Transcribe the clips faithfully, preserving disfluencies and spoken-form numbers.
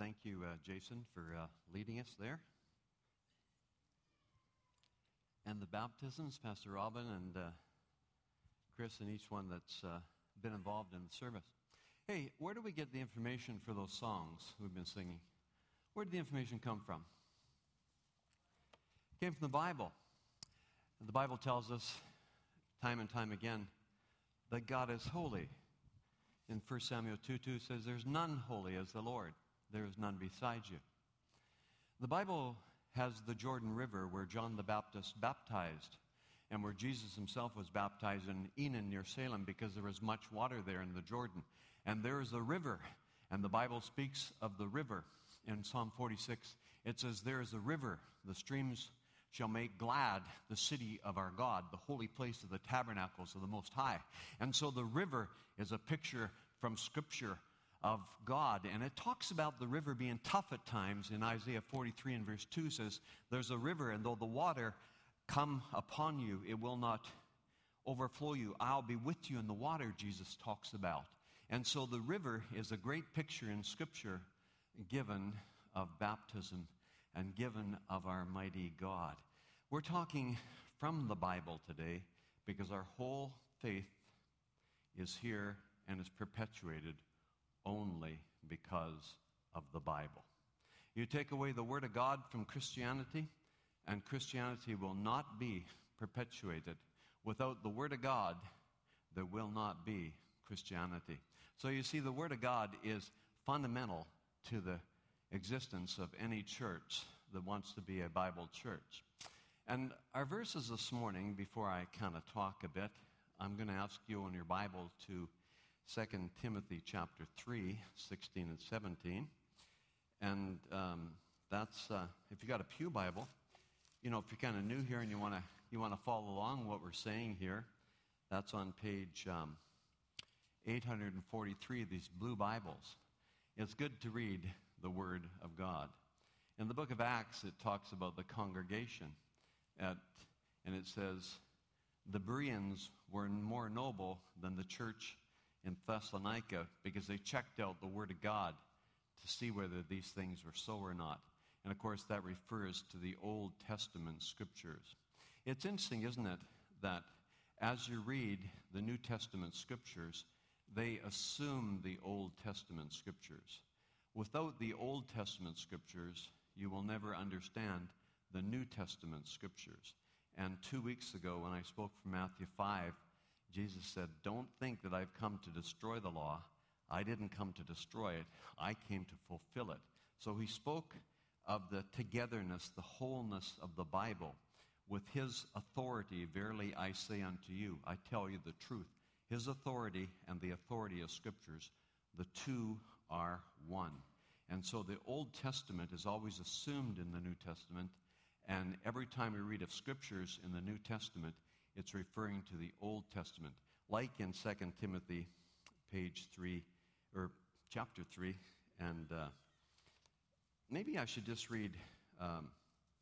Thank you, uh, Jason, for uh, leading us there. And the baptisms, Pastor Robin and uh, Chris and each one that's uh, been involved in the service. Hey, where do we get the information for those songs we've been singing? Where did the information come from? It came from the Bible. And the Bible tells us time and time again that God is holy. In First Samuel two two says, "There's none holy as the Lord. There is none beside you." The Bible has the Jordan River where John the Baptist baptized and where Jesus himself was baptized in Enon near Salem because there was much water there in the Jordan. And there is a river, and the Bible speaks of the river. In Psalm forty-six, it says, "There is a river, the streams shall make glad the city of our God, the holy place of the tabernacles of the Most High." And so the river is a picture from Scripture of God. And it talks about the river being tough at times. In Isaiah forty-three and verse two says, "There's a river, and though the water come upon you, it will not overflow you. I'll be with you in the water," Jesus talks about. And so the river is a great picture in Scripture given of baptism and given of our mighty God. We're talking from the Bible today because our whole faith is here and is perpetuated only because of the Bible. You take away the Word of God from Christianity, and Christianity will not be perpetuated. Without the Word of God, there will not be Christianity. So you see, the Word of God is fundamental to the existence of any church that wants to be a Bible church. And our verses this morning, before I kind of talk a bit, I'm going to ask you in your Bible to Second Timothy chapter three, sixteen and seventeen. And um, that's, uh, if you got a pew Bible, you know, if you're kind of new here and you want to you want to follow along what we're saying here, that's on page um, eight hundred forty-three of these blue Bibles. It's good to read the Word of God. In the book of Acts, it talks about the congregation, at, and it says, "The Bereans were more noble than the church in Thessalonica because they checked out the Word of God to see whether these things were so or not." And of course, that refers to the Old Testament Scriptures. It's interesting, isn't it, that as you read the New Testament Scriptures, they assume the Old Testament Scriptures. Without the Old Testament Scriptures, you will never understand the New Testament Scriptures. And two weeks ago, when I spoke from Matthew five, Jesus said, "Don't think that I've come to destroy the law. I didn't come to destroy it. I came to fulfill it." So he spoke of the togetherness, the wholeness of the Bible. With his authority, verily I say unto you, I tell you the truth. His authority and the authority of Scriptures, the two are one. And so the Old Testament is always assumed in the New Testament, and every time we read of Scriptures in the New Testament, it's referring to the Old Testament. Like in Second Timothy, page three, or chapter three, and uh, maybe I should just read um,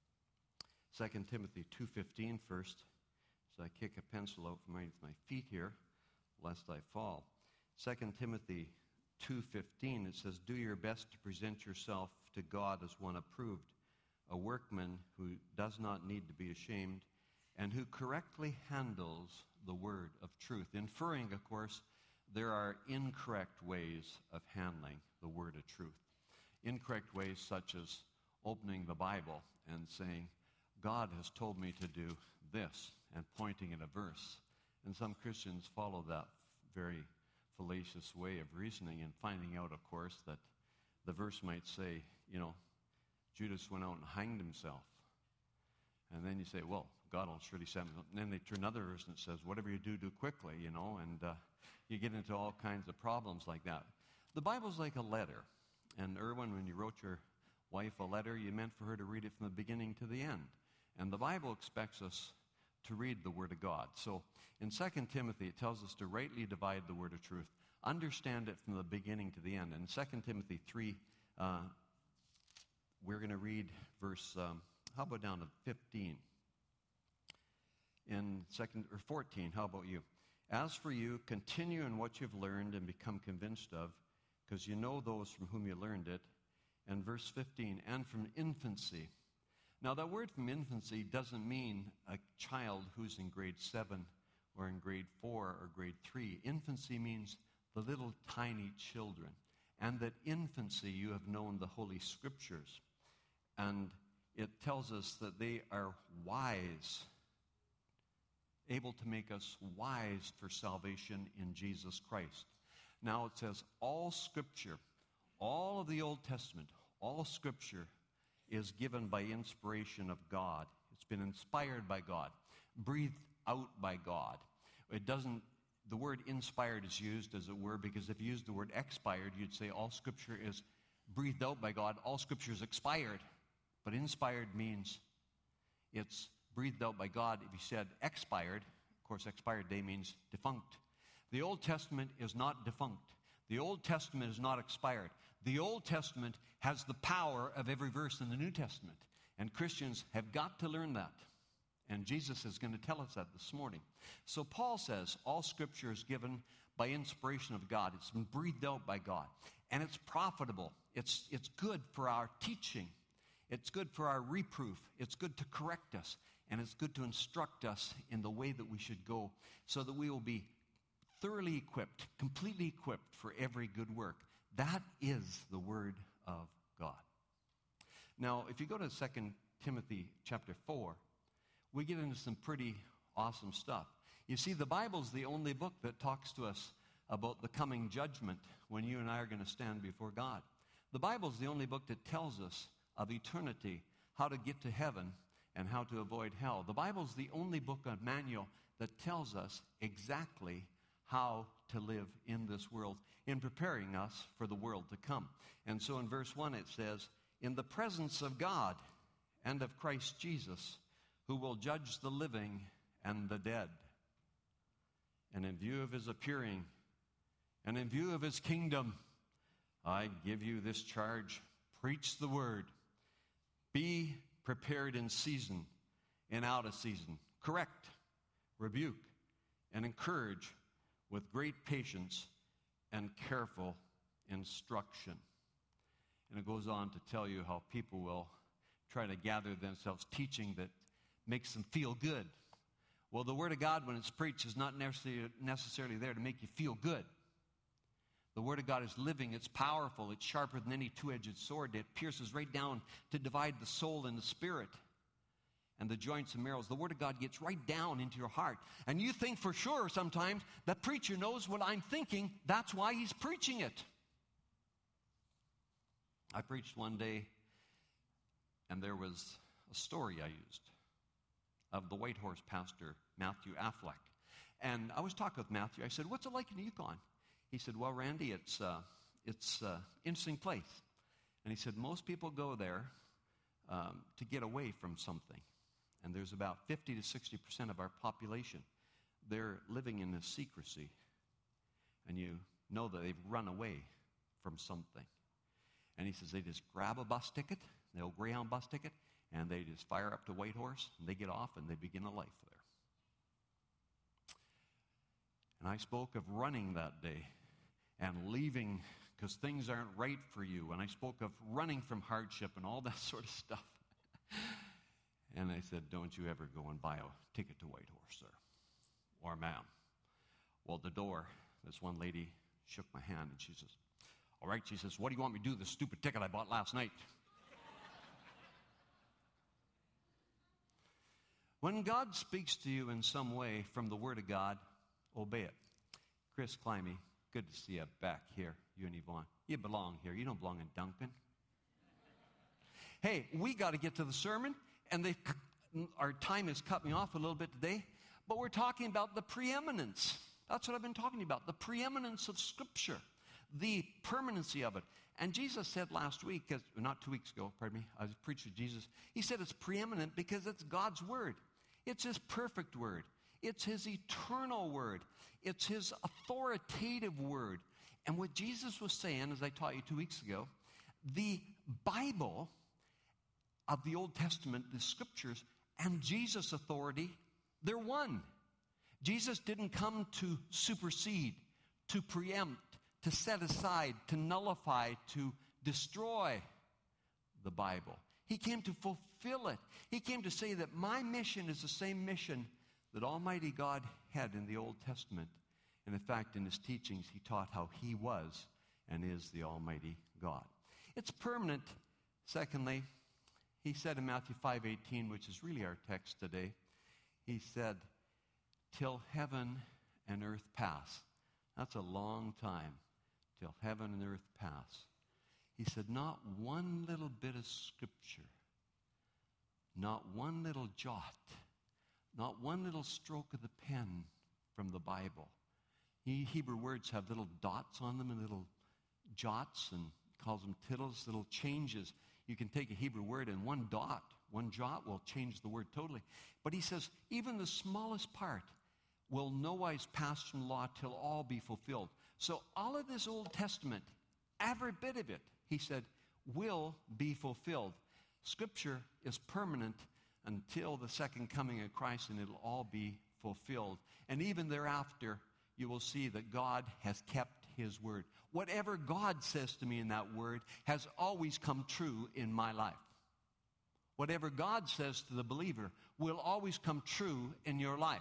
Second Timothy two fifteen first, so I kick a pencil out from underneath my feet here, lest I fall. Second Timothy two fifteen, it says, "Do your best to present yourself to God as one approved, a workman who does not need to be ashamed, and who correctly handles the word of truth." Inferring, of course, there are incorrect ways of handling the word of truth. Incorrect ways such as opening the Bible and saying, "God has told me to do this," and pointing at a verse. And some Christians follow that very fallacious way of reasoning and finding out, of course, that the verse might say, you know, Judas went out and hanged himself. And then you say, well, God will surely send him. And then they turn another verse and it says, whatever you do, do quickly, you know, and uh, you get into all kinds of problems like that. The Bible's like a letter. And Erwin, when you wrote your wife a letter, you meant for her to read it from the beginning to the end. And the Bible expects us to read the Word of God. So in Second Timothy, it tells us to rightly divide the Word of truth, understand it from the beginning to the end. In Second Timothy three, uh, we're going to read verse... Um, How about down to fifteen? In second or fourteen, how about you? "As for you, continue in what you've learned and become convinced of, because you know those from whom you learned it, and verse fifteen, and from infancy. Now, that word from infancy doesn't mean a child who's in grade seven or in grade four or grade three. Infancy means the little tiny children. And that infancy you have known the Holy Scriptures. And it tells us that they are wise, able to make us wise for salvation in Jesus Christ. Now it says all Scripture, all of the Old Testament, all Scripture is given by inspiration of God. It's been inspired by God, breathed out by God. It doesn't, the word inspired is used, as it were, because if you used the word expired, you'd say all Scripture is breathed out by God, all Scripture is expired. But inspired means it's breathed out by God. If you said expired, of course, expired day means defunct. The Old Testament is not defunct. The Old Testament is not expired. The Old Testament has the power of every verse in the New Testament. And Christians have got to learn that. And Jesus is going to tell us that this morning. So Paul says all Scripture is given by inspiration of God. It's been breathed out by God. And it's profitable. It's, it's good for our teaching. It's good for our reproof. It's good to correct us. And it's good to instruct us in the way that we should go so that we will be thoroughly equipped, completely equipped for every good work. That is the Word of God. Now, if you go to Second Timothy chapter four, we get into some pretty awesome stuff. You see, the Bible's the only book that talks to us about the coming judgment when you and I are going to stand before God. The Bible's the only book that tells us of eternity, how to get to heaven, and how to avoid hell. The Bible's the only book, a manual, that tells us exactly how to live in this world, in preparing us for the world to come. And so in verse one it says, in the presence of God and of Christ Jesus, who will judge the living and the dead. And in view of his appearing, and in view of his kingdom, I give you this charge, preach the word. Be prepared in season and out of season. Correct, rebuke, and encourage with great patience and careful instruction. And it goes on to tell you how people will try to gather themselves teaching that makes them feel good. Well, the Word of God, when it's preached, is not necessarily, necessarily there to make you feel good. The Word of God is living, it's powerful, it's sharper than any two-edged sword. It pierces right down to divide the soul and the spirit and the joints and marrows. The Word of God gets right down into your heart. And you think for sure sometimes the preacher knows what I'm thinking. That's why he's preaching it. I preached one day, and there was a story I used of the Whitehorse pastor, Matthew Affleck. And I was talking with Matthew. I said, what's it like in Yukon? He said, well, Randy, it's uh, it's an uh, interesting place. And he said, most people go there um, to get away from something. And there's about fifty to sixty percent of our population. They're living in this secrecy. And you know that they've run away from something. And he says they just grab a bus ticket, the old Greyhound bus ticket, and they just fire up to Whitehorse, and they get off, and they begin a life there. And I spoke of running that day and leaving because things aren't right for you. And I spoke of running from hardship and all that sort of stuff. And I said, don't you ever go and buy a ticket to Whitehorse, sir. Or ma'am. Well, at the door, this one lady shook my hand, and she says, all right, she says, what do you want me to do with this stupid ticket I bought last night? When God speaks to you in some way from the Word of God, obey it. Chris Climby, good to see you back here, you and Yvonne. You belong here. You don't belong in Duncan. Hey, we got to get to the sermon, and they, our time has cut me off a little bit today, but we're talking about the preeminence. That's what I've been talking about, the preeminence of Scripture, the permanency of it. And Jesus said last week, not two weeks ago, pardon me, I was preaching with Jesus. He said it's preeminent because it's God's Word. It's His perfect Word. It's His eternal Word. It's His authoritative Word. And what Jesus was saying, as I taught you two weeks ago, the Bible of the Old Testament, the Scriptures, and Jesus' authority, they're one. Jesus didn't come to supersede, to preempt, to set aside, to nullify, to destroy. the Bible. He came to fulfill it. He came to say that my mission is the same mission that Almighty God had in the Old Testament. And in fact, in his teachings, he taught how he was and is the Almighty God. It's permanent. Secondly, he said in Matthew five eighteen, which is really our text today, he said, till heaven and earth pass. That's a long time, till heaven and earth pass. He said, not one little bit of scripture, not one little jot, not one little stroke of the pen from the Bible. He, Hebrew words have little dots on them and little jots, and calls them tittles, little changes. You can take a Hebrew word and one dot, one jot will change the word totally. But he says, even the smallest part will no wise pass from law till all be fulfilled. So all of this Old Testament, every bit of it, he said, will be fulfilled. Scripture is permanent until the second coming of Christ, and it'll all be fulfilled. And even thereafter, you will see that God has kept his word. Whatever God says to me in that word has always come true in my life. Whatever God says to the believer will always come true in your life.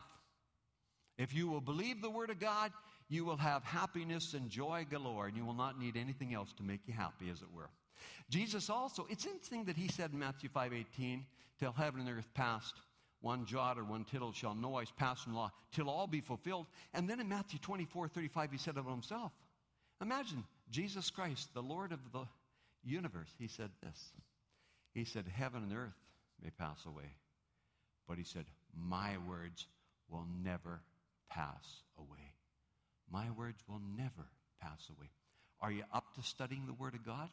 If you will believe the word of God, you will have happiness and joy galore, and you will not need anything else to make you happy, as it were. Jesus also, it's interesting that he said in Matthew five eighteen, till heaven and earth passed, one jot or one tittle shall no wise pass from law, till all be fulfilled. And then in Matthew twenty-four thirty-five, he said of himself, imagine Jesus Christ, the Lord of the universe, he said this. He said, heaven and earth may pass away, but he said, my words will never pass away. My words will never pass away. Are you up to studying the Word of God?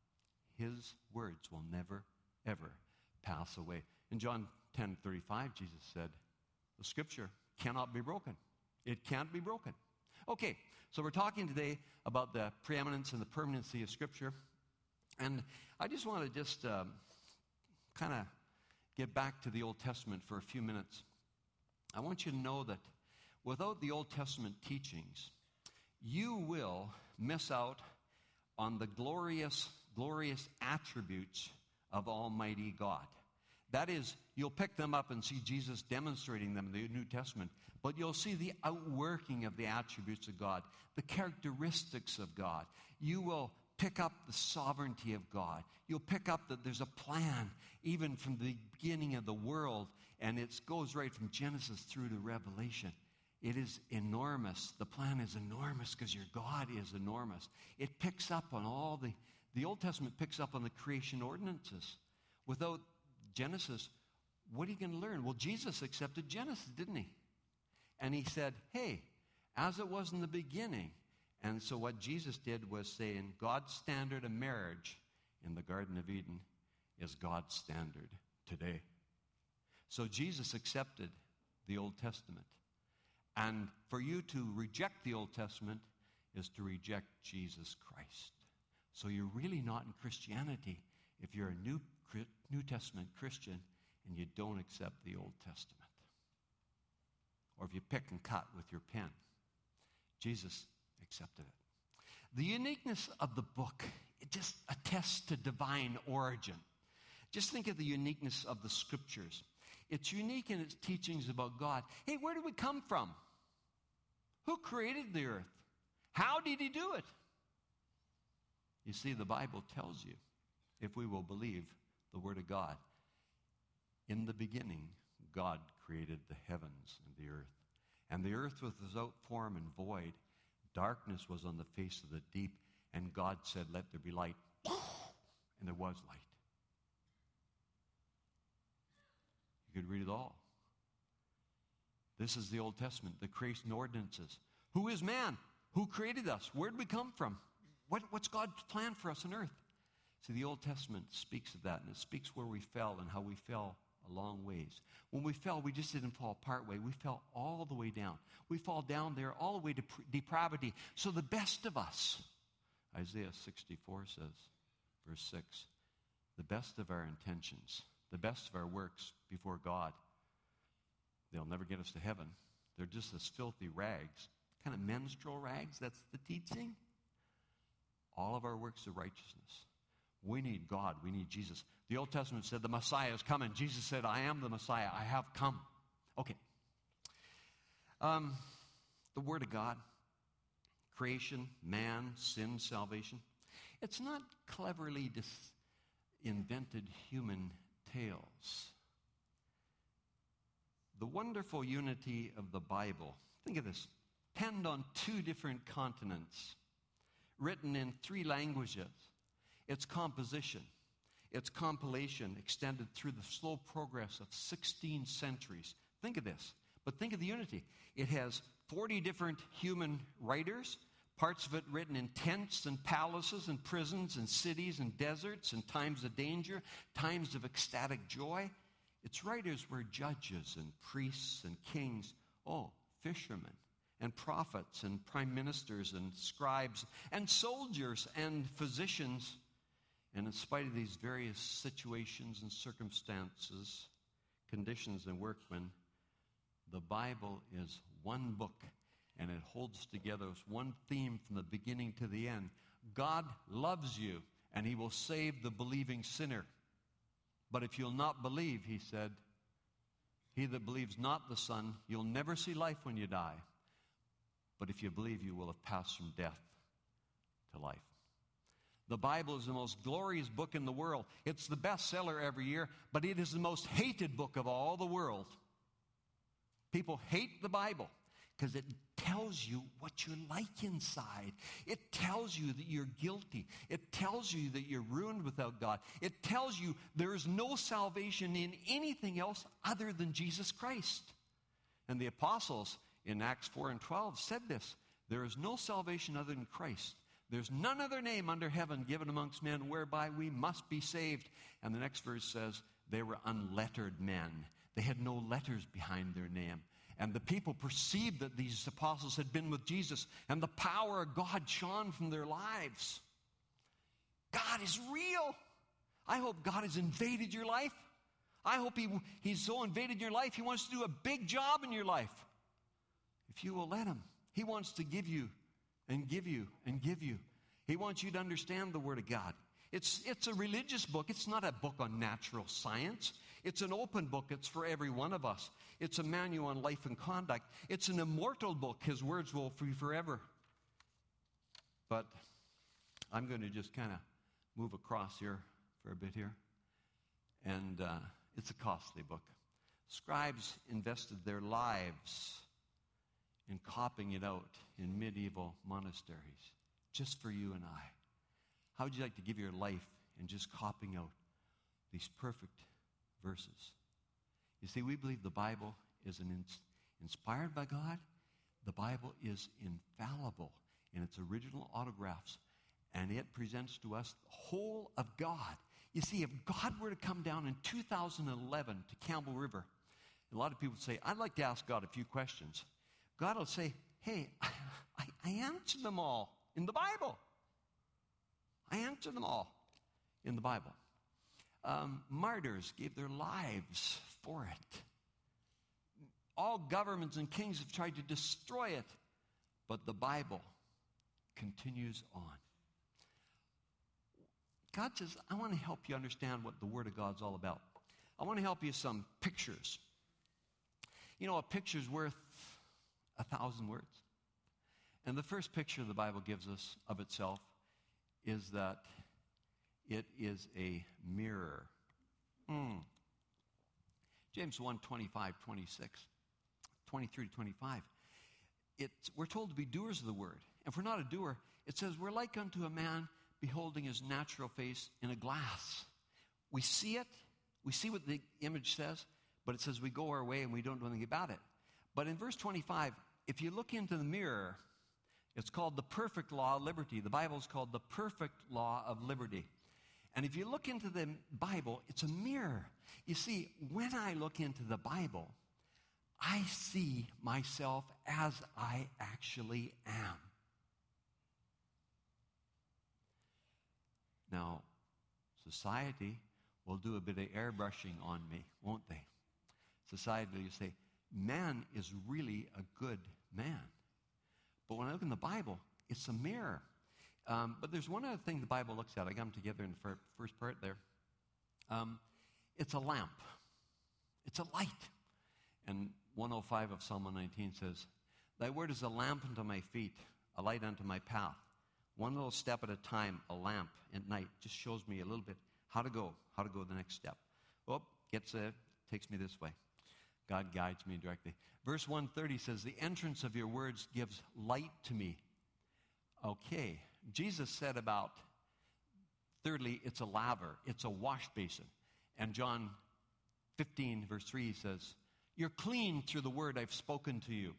His words will never, ever pass away. In John ten thirty-five, Jesus said, the Scripture cannot be broken. It can't be broken. Okay, so we're talking today about the preeminence and the permanency of Scripture. And I just want to just um, kind of get back to the Old Testament for a few minutes. I want you to know that without the Old Testament teachings, you will miss out on the glorious, glorious attributes of Almighty God. That is, you'll pick them up and see Jesus demonstrating them in the New Testament, but you'll see the outworking of the attributes of God, the characteristics of God. You will pick up the sovereignty of God. You'll pick up that there's a plan, even from the beginning of the world, and it goes right from Genesis through to Revelation. It is enormous. The plan is enormous because your God is enormous. It picks up on all the, the Old Testament picks up on the creation ordinances. Without Genesis, what are you going to learn? Well, Jesus accepted Genesis, didn't he? And he said, hey, as it was in the beginning. And so what Jesus did was say, in God's standard of marriage in the Garden of Eden is God's standard today. So Jesus accepted the Old Testament. And for you to reject the Old Testament is to reject Jesus Christ. So you're really not in Christianity if you're a New, New Testament Christian and you don't accept the Old Testament. Or if you pick and cut with your pen. Jesus accepted it. The uniqueness of the book, it just attests to divine origin. Just think of the uniqueness of the Scriptures. It's unique in its teachings about God. Hey, where did we come from? Who created the earth? How did he do it? You see, the Bible tells you, if we will believe the Word of God, in the beginning, God created the heavens and the earth. And the earth was without form and void. Darkness was on the face of the deep. And God said, let there be light. And there was light. You could read it all. This is the Old Testament, the creation ordinances. Who is man? Who created us? Where did we come from? What, what's God's plan for us on earth? See, the Old Testament speaks of that, and it speaks where we fell and how we fell a long ways. When we fell, we just didn't fall part way. We fell all the way down. We fall down there all the way to depravity. So the best of us, Isaiah sixty-four says, verse six, the best of our intentions, the best of our works before God, they'll never get us to heaven. They're just as filthy rags, kind of menstrual rags. That's the teaching. All of our works of righteousness We need God. We need Jesus. The Old Testament said the Messiah is coming. Jesus said, I am the Messiah. I have come. Okay. Um, the Word of God, creation, man, sin, salvation. It's not cleverly dis- invented human tales. The wonderful unity of the Bible, think of this, penned on two different continents, written in three languages. Its composition, its compilation extended through the slow progress of sixteen centuries. Think of this, but think of the unity. It has forty different human writers, parts of it written in tents and palaces and prisons and cities and deserts and times of danger, times of ecstatic joy. Its writers were judges and priests and kings, oh, fishermen and prophets and prime ministers and scribes and soldiers and physicians. And in spite of these various situations and circumstances, conditions and workmen, the Bible is one book, and it holds together as one theme from the beginning to the end. God loves you, and he will save the believing sinner. But if you'll not believe, he said, he that believes not the Son, you'll never see life when you die. But if you believe, you will have passed from death to life. The Bible is the most glorious book in the world. It's the bestseller every year, but it is the most hated book of all the world. People hate the Bible because it tells you what you're like inside. It tells you that you're guilty. It tells you that you're ruined without God. It tells you there is no salvation in anything else other than Jesus Christ. And the apostles in Acts four and twelve said this, there is no salvation other than Christ. There's none other name under heaven given amongst men whereby we must be saved. And the next verse says, they were unlettered men. They had no letters behind their name. And the people perceived that these apostles had been with Jesus, and the power of God shone from their lives. God is real. I hope God has invaded your life. I hope he, he's so invaded your life, he wants to do a big job in your life. If you will let him, he wants to give you and give you and give you. He wants you to understand the Word of God. It's, it's a religious book. It's not a book on natural science. It's an open book. It's for every one of us. It's a manual on life and conduct. It's an immortal book. His words will be forever. But I'm going to just kind of move across here for a bit here. And uh, it's a costly book. Scribes invested their lives in copying it out in medieval monasteries, just for you and I. How would you like to give your life in just copying out these perfect verses? You see, we believe the Bible is an ins- inspired by God. The Bible is infallible in its original autographs, and it presents to us the whole of God. You see, if God were to come down in two thousand eleven to Campbell River, a lot of people say, I'd like to ask God a few questions. God will say, hey, I, I answered them all in the Bible. I answered them all in the Bible. Um, martyrs gave their lives for it. All governments and kings have tried to destroy it, but the Bible continues on. God says, I want to help you understand what the Word of God's all about. I want to help you some pictures. You know, a picture's worth a thousand words. And the first picture the Bible gives us of itself is that it is a mirror. Mm. James one, twenty-five, twenty-six, twenty-three to twenty-five. It's, we're told to be doers of the word. And if we're not a doer, it says we're like unto a man beholding his natural face in a glass. We see it, we see what the image says, but it says we go our way and we don't do anything about it. But in verse twenty-five, if you look into the mirror, it's called the perfect law of liberty. The Bible is called the perfect law of liberty. And if you look into the Bible, it's a mirror. You see, when I look into the Bible, I see myself as I actually am. Now, society will do a bit of airbrushing on me, won't they? Society will say, man is really a good man. But when I look in the Bible, it's a mirror. Um, but there's one other thing the Bible looks at. I got them together in the fir- first part there. Um, it's a lamp. It's a light. And one oh five of Psalm one nineteen says, "Thy word is a lamp unto my feet, a light unto my path." One little step at a time, a lamp at night, just shows me a little bit how to go, how to go the next step. Oh, gets there, takes me this way. God guides me directly. Verse one thirty says, "The entrance of your words gives light to me." Okay, Jesus said about, thirdly, it's a laver, it's a wash basin. And John fifteen, verse three says, "You're clean through the word I've spoken to you."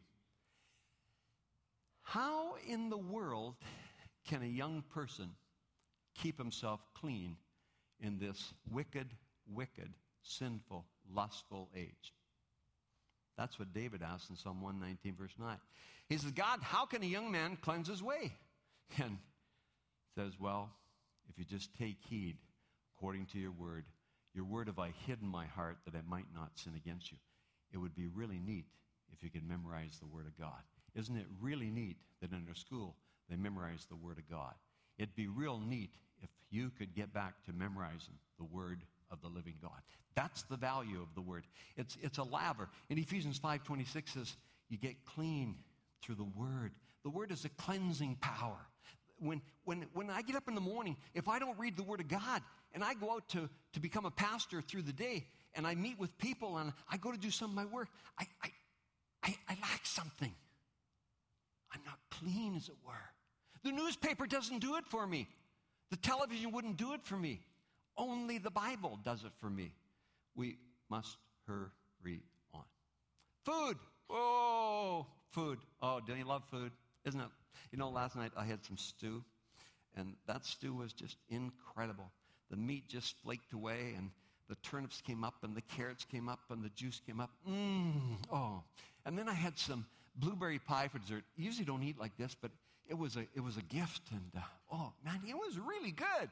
How in the world can a young person keep himself clean in this wicked, wicked, sinful, lustful age? That's what David asked in Psalm one nineteen, verse nine. He says, "God, how can a young man cleanse his way?" And says, "Well, if you just take heed according to your word, your word have I hid in my heart that I might not sin against you." It would be really neat if you could memorize the word of God. Isn't it really neat that in their school they memorize the word of God? It'd be real neat if you could get back to memorizing the word of the living God. That's the value of the word. It's, it's a laver. In Ephesians five twenty-six says, you get clean through the word. The word is a cleansing power. When, when, when I get up in the morning, if I don't read the word of God, and I go out to, to become a pastor through the day, and I meet with people, and I go to do some of my work, I, I, I, I lack something. I'm not clean, as it were. The newspaper doesn't do it for me. The television wouldn't do it for me. Only the Bible does it for me. We must hurry on. Food. Oh, food. Oh, don't you love food? Isn't it? You know, last night I had some stew, and that stew was just incredible. The meat just flaked away, and the turnips came up, and the carrots came up, and the juice came up. Mmm. Oh. And then I had some blueberry pie for dessert. I usually don't eat like this, but it was a it was a gift, and uh, oh man, it was really good.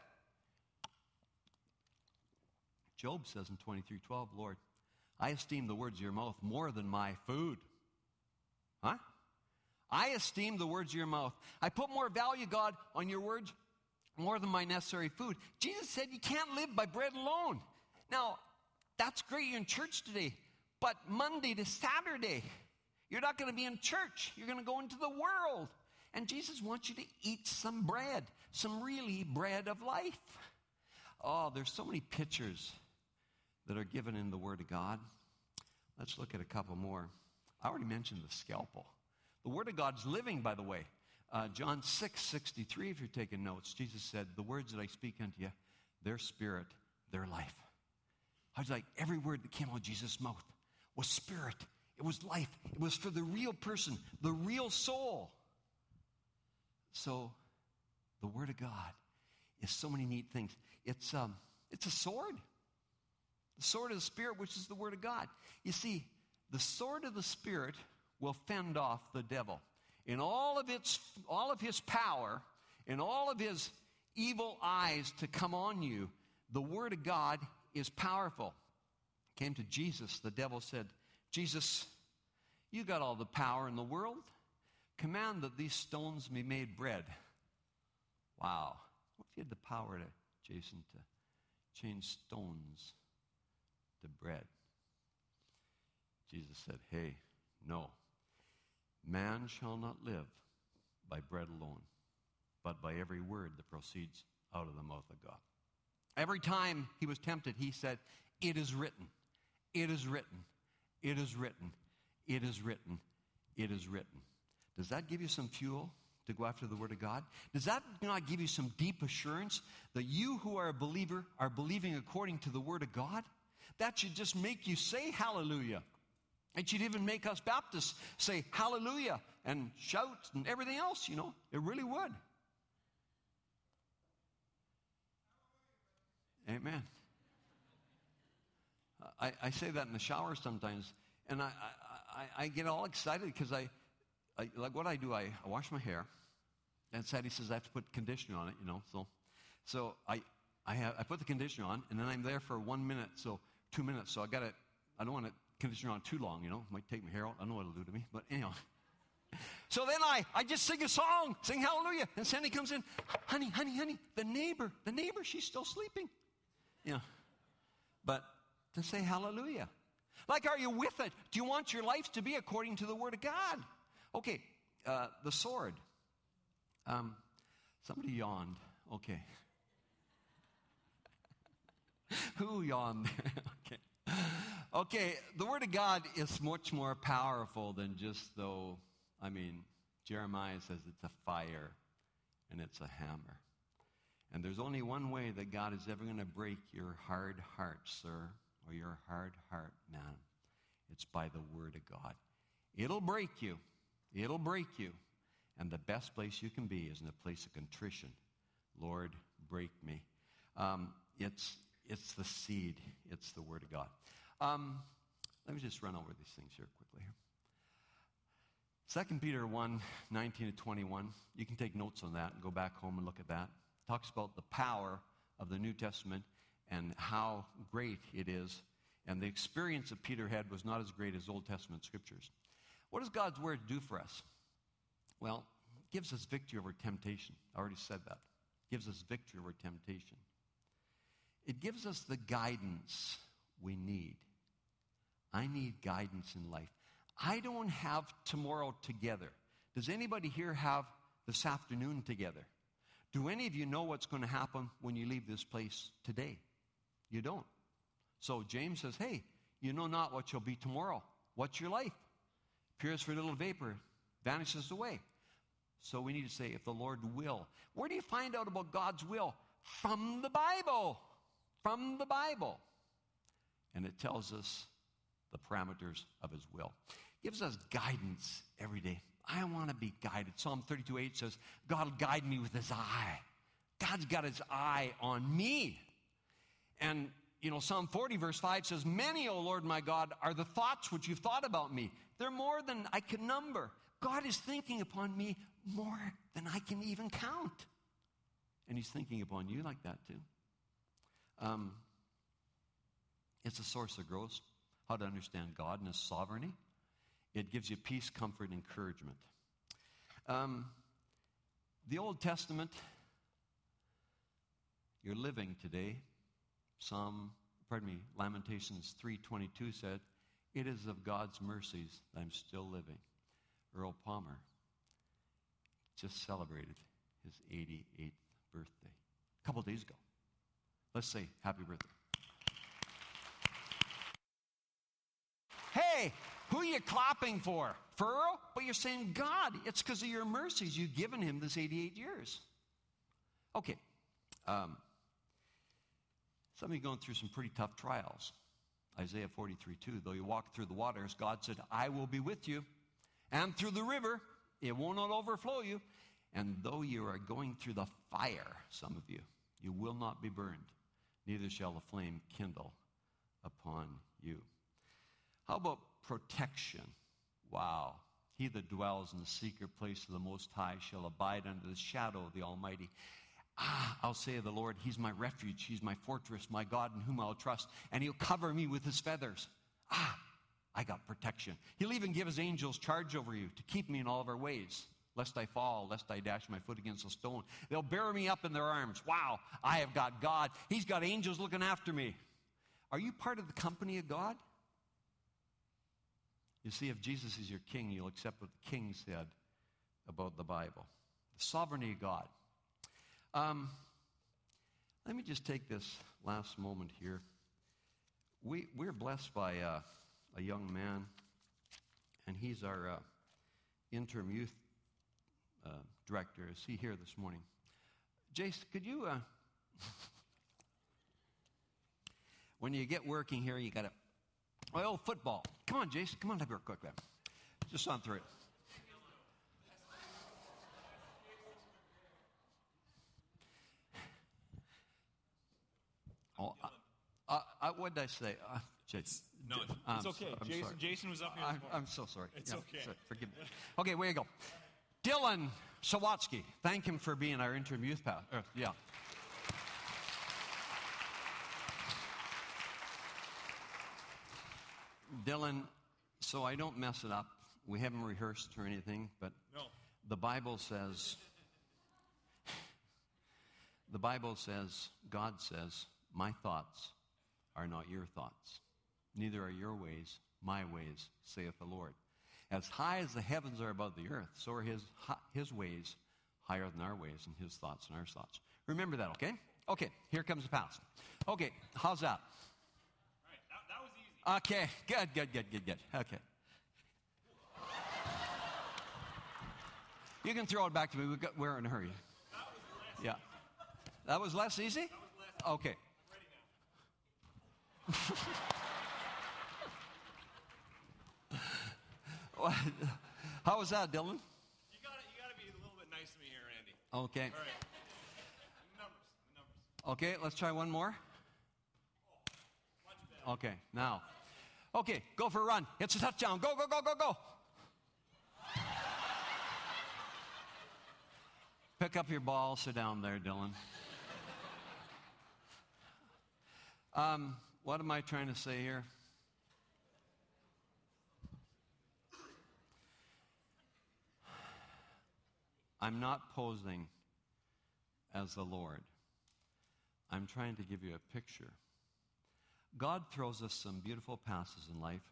Job says in twenty-three twelve, "Lord, I esteem the words of your mouth more than my food." Huh? I esteem the words of your mouth. I put more value, God, on your words more than my necessary food. Jesus said you can't live by bread alone. Now, that's great you're in church today, but Monday to Saturday, you're not going to be in church. You're going to go into the world. And Jesus wants you to eat some bread, some really bread of life. Oh, there's so many pictures that are given in the Word of God. Let's look at a couple more. I already mentioned the scalpel. The Word of God's living, by the way. Uh, John six sixty-three, if you're taking notes, Jesus said, "The words that I speak unto you, their spirit, their life." I was like, every word that came out of Jesus' mouth was spirit. It was life. It was for the real person, the real soul. So, the Word of God is so many neat things. It's um, it's a sword. The sword of the Spirit, which is the Word of God. You see, the sword of the Spirit will fend off the devil. In all of its, all of his power, in all of his evil eyes to come on you, the Word of God is powerful. Came to Jesus, the devil said, "Jesus, you got all the power in the world. Command that these stones be made bread." Wow. What if you had the power to, Jason, to change stones to bread? Jesus said, "Hey, no. Man shall not live by bread alone, but by every word that proceeds out of the mouth of God." Every time he was tempted, he said, "It is written, it is written, it is written, it is written, it is written." Does that give you some fuel to go after the Word of God? Does that not give you some deep assurance that you who are a believer are believing according to the Word of God? That should just make you say hallelujah. It should even make us Baptists say hallelujah and shout and everything else, you know. It really would. Amen. I, I say that in the shower sometimes, and I, I, I get all excited because I, I, like what I do, I, I wash my hair, and Sadie says I have to put conditioner on it, you know, so so I I, have, I put the conditioner on, and then I'm there for one minute, so two minutes, so I got to, I don't want to conditioner on too long, you know, it might take my hair out, I don't know what it'll do to me, but anyhow, So then I, I just sing a song, sing hallelujah. And Sandy comes in, honey, honey, honey, the neighbor, the neighbor, she's still sleeping. Yeah. But to say hallelujah. Like, are you with it? Do you want your life to be according to the Word of God? Okay, uh, the sword. Um, somebody yawned. Okay. Who yawned there? Okay. Okay, the Word of God is much more powerful than just though, I mean, Jeremiah says it's a fire and it's a hammer. And there's only one way that God is ever going to break your hard heart, sir, or your hard heart, man. It's by the Word of God. It'll break you. It'll break you. And the best place you can be is in a place of contrition. Lord, break me. Um, it's, it's the seed. It's the Word of God. Um, let me just run over these things here quickly. Here. Second Peter one, nineteen to twenty-one. You can take notes on that and go back home and look at that. It talks about the power of the New Testament and how great it is. And the experience that Peter had was not as great as Old Testament scriptures. What does God's Word do for us? Well, it gives us victory over temptation. I already said that. It gives us victory over temptation. It gives us the guidance we need. I need guidance in life. I don't have tomorrow together. Does anybody here have this afternoon together? Do any of you know what's going to happen when you leave this place today? You don't. So James says, hey, you know not what you'll be tomorrow. What's your life? Appears for a little vapor, vanishes away. So we need to say, if the Lord will. Where do you find out about God's will? From the Bible. From the Bible. And it tells us the parameters of His will. It gives us guidance every day. I want to be guided. Psalm thirty-two eight says, God will guide me with His eye. God's got His eye on me. And, you know, Psalm forty verse five says, many, O Lord my God, are the thoughts which you've thought about me. They're more than I can number. God is thinking upon me more than I can even count. And He's thinking upon you like that too. Um, it's a source of growth. How to understand God and His sovereignty. It gives you peace, comfort, and encouragement. Um, the Old Testament, you're living today. Psalm, pardon me, Lamentations three twenty-two said, it is of God's mercies that I'm still living. Earl Palmer just celebrated his eighty-eighth birthday a couple days ago. Let's say happy birthday. Hey, who are you clapping for? For Earl? But you're saying, God, it's because of your mercies you've given him this eighty-eight years. Okay. Um, some of you are going through some pretty tough trials. Isaiah forty-three two, though you walk through the waters, God said, I will be with you. And through the river, it will not overflow you. And though you are going through the fire, some of you, you will not be burned. Neither shall the flame kindle upon you. How about protection? Wow. He that dwells in the secret place of the Most High shall abide under the shadow of the Almighty. Ah, I'll say of the Lord, He's my refuge, He's my fortress, my God in whom I'll trust, and He'll cover me with His feathers. Ah, I got protection. He'll even give His angels charge over you to keep me in all of our ways, lest I fall, lest I dash my foot against a stone. They'll bear me up in their arms. Wow, I have got God. He's got angels looking after me. Are you part of the company of God? You see, if Jesus is your king, you'll accept what the king said about the Bible. The sovereignty of God. Um, let me just take this last moment here. We, we're blessed by uh, a young man, and he's our uh, interim youth uh, director. Is he here this morning? Jace, could you, uh, when you get working here, you got to, oh, football. Come on, Jason. Come on up here quick there. Just on through it. Oh, uh, uh, uh, what did I say? Uh, Jason. No, it's, I'm it's okay. So, I'm Jason, sorry. Jason was up here. I'm, I'm so sorry. It's yeah, okay. Sorry, forgive me. Okay, where you go? Dylan Sawatsky. Thank him for being our interim youth pastor. Uh, yeah. Dylan, so I don't mess it up, we haven't rehearsed or anything, but No. the Bible says, the Bible says, God says, my thoughts are not your thoughts. Neither are your ways my ways, saith the Lord. As high as the heavens are above the earth, so are his, his ways higher than our ways, and his thoughts than our thoughts. Remember that, okay? Okay, here comes the pass. Okay, how's that? All right, that, that was easy. Okay, good, good, good, good, good. Okay. You can throw it back to me. We've got, we're in a hurry. That was less Yeah. That was less easy? That was less Okay. I'm ready now. How was that, Dylan? You gotta, you gotta be a little bit nice to me here, Randy. Okay. All right. The numbers, the numbers. Okay, let's try one more. Much better. Okay, now. Okay, go for a run. It's a touchdown. Go, go, go, go, go. Pick up your ball. Sit down there, Dylan. Um, what am I trying to say here? I'm not posing as the Lord. I'm trying to give you a picture. God throws us some beautiful passes in life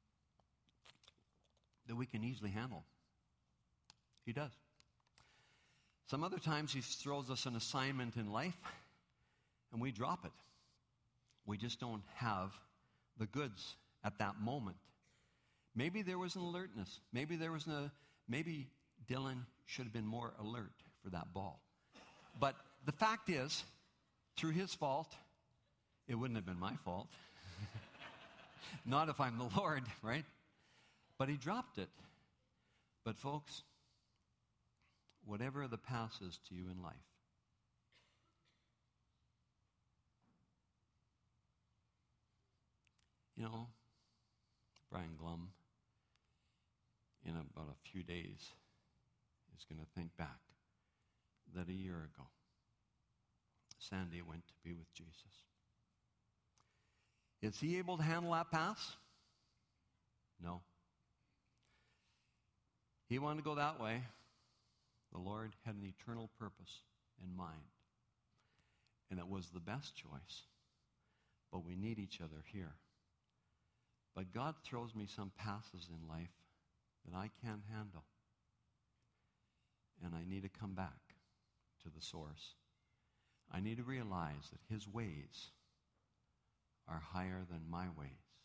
that we can easily handle. He does. Some other times he throws us an assignment in life and we drop it. We just don't have the goods at that moment. Maybe there was an alertness. Maybe there was a, maybe Dylan should have been more alert for that ball. But the fact is, through his fault, it wouldn't have been my fault. Not if I'm the Lord, right? But he dropped it. But folks, whatever the pass is to you in life, you know, Brian Glum, in about a few days, is going to think back that a year ago, Sandy went to be with Jesus. Is he able to handle that pass? No. He wanted to go that way. The Lord had an eternal purpose in mind. And it was the best choice. But we need each other here. But God throws me some passes in life that I can't handle. And I need to come back to the source. I need to realize that his ways are higher than my ways.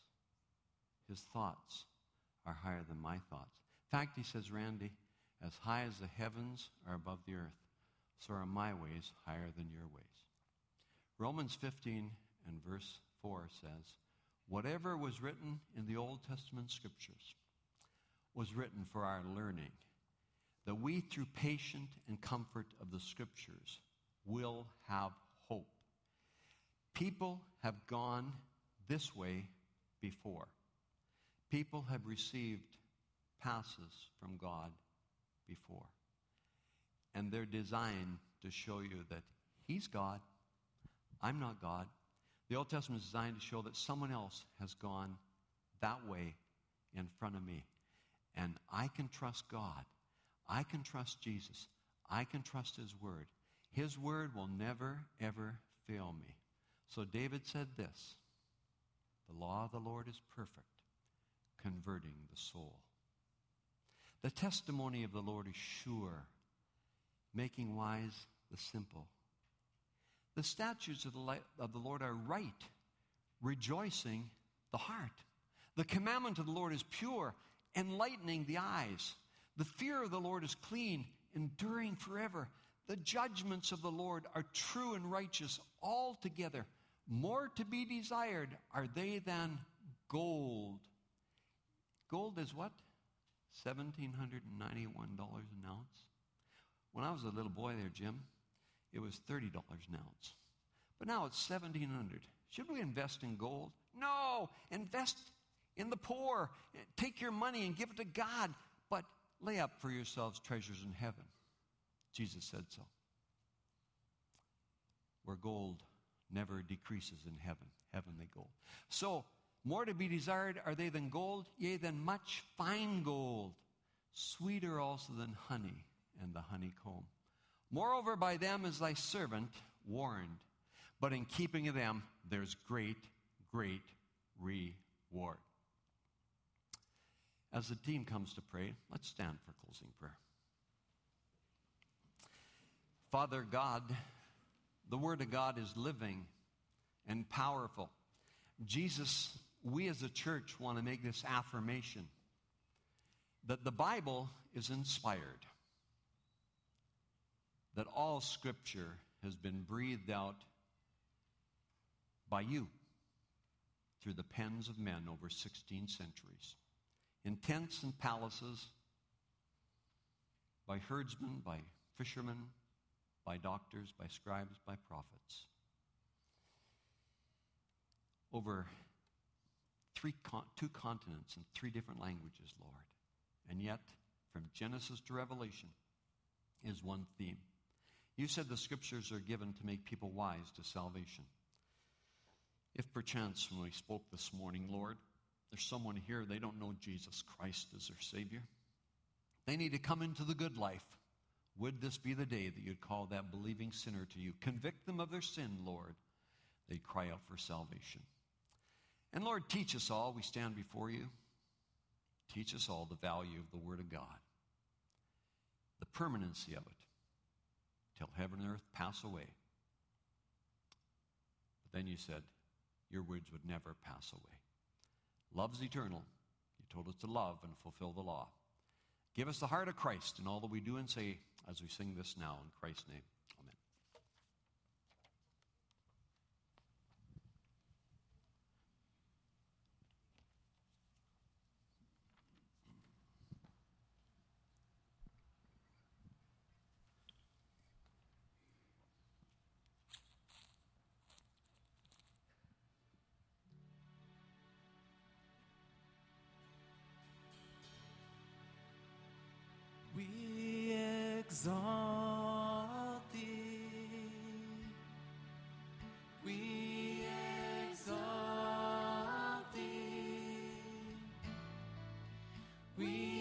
His thoughts are higher than my thoughts. In fact, he says, Randy, as high as the heavens are above the earth, so are my ways higher than your ways. Romans fifteen and verse four says, whatever was written in the Old Testament scriptures was written for our learning, that we through patient and comfort of the scriptures will have hope. People have gone this way before. People have received passes from God before. And they're designed to show you that he's God, I'm not God. The Old Testament is designed to show that someone else has gone that way in front of me. And I can trust God. I can trust Jesus. I can trust his word. His word will never, ever fail me. So David said this, the law of the Lord is perfect, converting the soul. The testimony of the Lord is sure, making wise the simple. The statutes of the, li- of the Lord are right, rejoicing the heart. The commandment of the Lord is pure, enlightening the eyes. The fear of the Lord is clean, enduring forever. The judgments of the Lord are true and righteous altogether. More to be desired are they than gold. Gold is what? one thousand seven hundred ninety-one dollars an ounce. When I was a little boy there, Jim, it was thirty dollars an ounce. But now it's seventeen hundred dollars. Should we invest in gold? No! Invest in the poor. Take your money and give it to God. But lay up for yourselves treasures in heaven. Jesus said so. Where gold never decreases in heaven. Heavenly gold. So, More to be desired are they than gold, yea, than much fine gold. Sweeter also than honey and the honeycomb. Moreover, by them is thy servant warned. But in keeping of them, there's great, great reward. As the team comes to pray, let's stand for closing prayer. Father God, the Word of God is living and powerful. Jesus, we as a church want to make this affirmation that the Bible is inspired, that all Scripture has been breathed out by you through the pens of men over sixteen centuries, in tents and palaces, by herdsmen, by fishermen, by doctors, by scribes, by prophets. Over three con- two continents and three different languages, Lord. And yet, from Genesis to Revelation is one theme. You said the Scriptures are given to make people wise to salvation. If perchance when we spoke this morning, Lord, there's someone here, they don't know Jesus Christ as their Savior. They need to come into the good life. Would this be the day that you'd call that believing sinner to you? Convict them of their sin, Lord. They'd cry out for salvation. And Lord, teach us all. We stand before you. Teach us all the value of the Word of God, the permanency of it, till heaven and earth pass away. But then you said, your words would never pass away. Love's eternal. You told us to love and fulfill the law. Give us the heart of Christ in all that we do and say as we sing this now in Christ's name. Amen. We exalt thee. We exalt thee. We